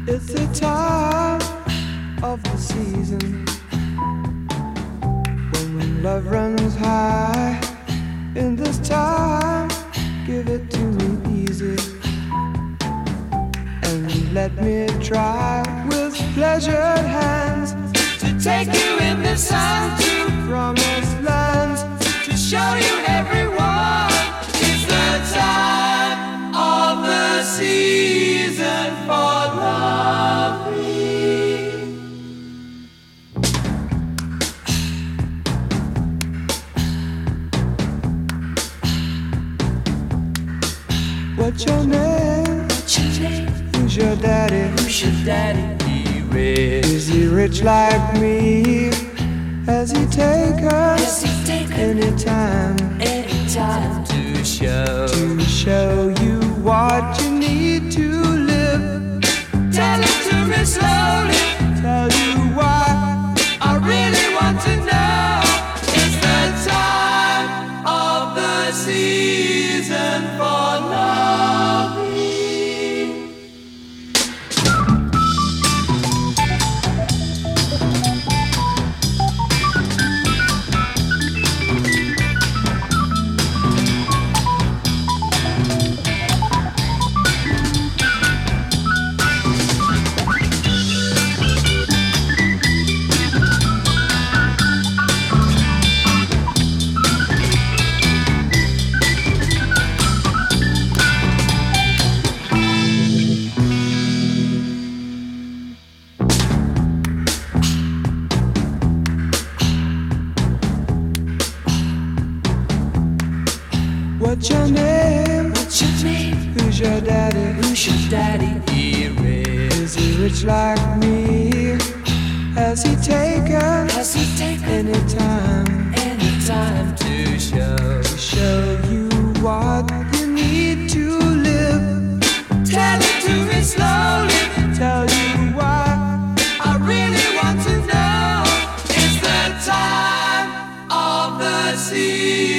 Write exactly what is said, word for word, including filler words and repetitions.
It's the time of the season when love runs high. In this time, give it to me easy and let me try with pleasured hands to take you in the sun to promised lands, to show you everyone. It's the time of the season for loving. What's your name? What's your name? Who's your daddy? Who's your daddy? He rich. Is he rich like me? Has he take us Has he take anytime? Anytime to show To show you what you need to live. Tell it to me slowly. Tell you why I really want to know. It's the time of the season for loving. What's your name? What's your name? Who's your daddy? Who's your daddy? He rich. Is he rich like me? Has he take us Has he taken anytime? anytime to show To show you what you need to live. Tell it to me slowly. Tell you why I really want to know. It's the time of the season.